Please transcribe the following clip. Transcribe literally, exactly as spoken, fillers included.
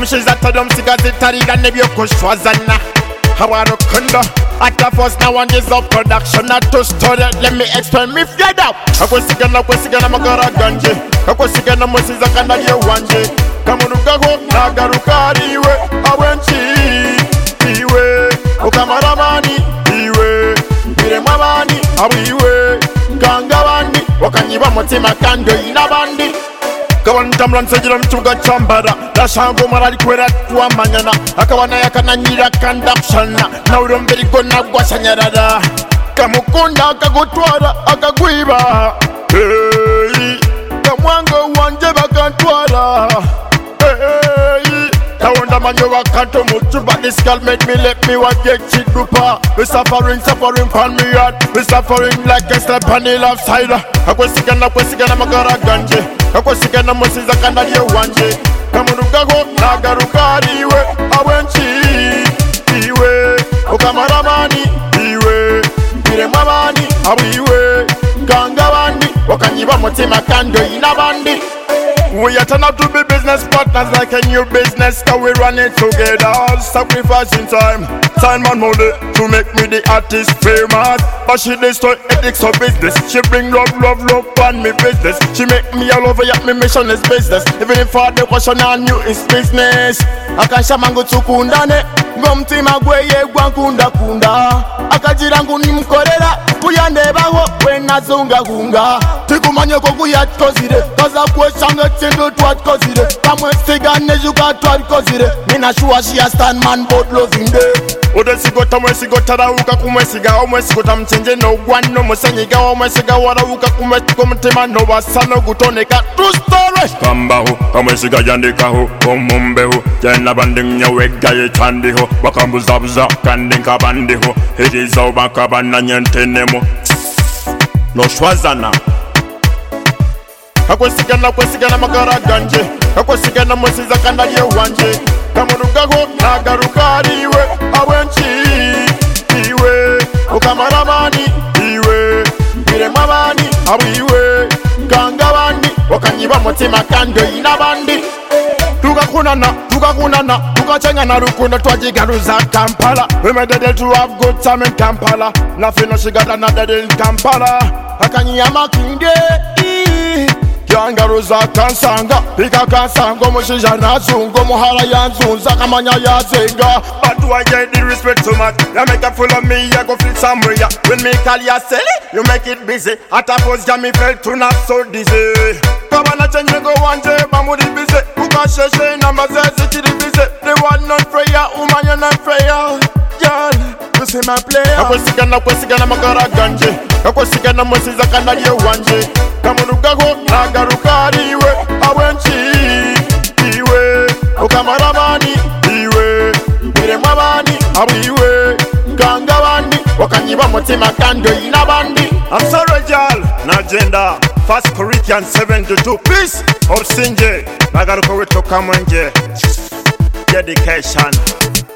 omushiza tadomusiga zitalira nebyokushwazana hawarukunda at the first now one is of production not to study let me explain me fed up akwesigana kwesigana magara ganje akwesigana musiza kandali wanje kamunugaho nagaruka ariwe awenchi iwe ukamaramani iwe biremwa abandi abiwe kanga abandi wakanyiba mutima kandi inabandi kabantamlan segira mchuga chambara dashango marali kwera twamanyana akabana yakananyira kandapshana na uromberi gona gwashanyarara kamukunda akagutwara akagwiba hey kamwango wanje bakantwara hey tawonda manyo bakanto mutu but this girl made me let me what get shit dupa we suffering suffering pan me heart we suffering like a step on the left side akwesigana kwesigana magara ganje akwesigana musiza kandali wanje kamunugaho nagaruka ariwe awenchi iwe ukamaramani iwe biremwa abandi abiwe kanga abandi wakanyiba mutima kandi inabandi. We are turn out to be business partners like a new business, cause we run it together, sacrificing time, time and money to make me the artist famous. But she destroy ethics of business, she bring love, love, love on me business. She make me all over, yet me mission is business. Even if I the question on you is business. Akasha mango tukundane, ngomtima gweye gwankunda kunda. Akajirangu nimkorera, kuyandebaho wenazunga gunga. Tikumanye ko kuyatkozire, kaza kweshanga tindo twatkozire. Kamwe sigane juga twatkozire. Mina sure she a stand man but loving day. Ode sigota mwesigota rauka kumwesiga omwesigota mchenje no gwano musenyiga omwesiga warauka kumwesiga mutima no basano gutoneka true story. Kambaho kamwesiga yandikaho omumbeho jena bandinya wegaye chandiho bakambuzabuza kandi nkabandiho hiriza bakabana nyentenemo no shwazana. Akwesigana kwesigana magara ganje akwesigana musiza kandali wanje kamunugaho nagaruka ariwe awenchi iwe ukamaramani iwe biremwa abandi abiwe kanga abandi wakanyiba mutima kandi inabandi. Tukakunana, tukakunana, tukachangana rukunda twajigaruza Kampala. We made the deal to have good time in Kampala. Nothing no she got another deal in Kampala. Akanyama kinge Yangaruza kansanga, pika kansango mushija nazungo muhala yanzunza kamanya yazenga. But do I get the respect too much? You make a fool of me, I go flip somewhere. When me call you silly, you make it busy. At a post, me felt to not so dizzy. Kabana change go one day, bamudi busy. Kuka sheshe number says it busy. The one not prayer, woman you not prayer. Girl, you see my player. Akwesigana kwesigana magara ganje, akwesigana musiza kandali wanje. Kamunugaho nagaruka ariwe awenchi iwe ukamaramani iwe biremwa abandi abiwe kanga abandi wakanyiba mutima kandi inabandi. I'm sorry y'all, na agenda First Corinthians seven to two peace of Sinje nagaruka wetoka mwenje dedication.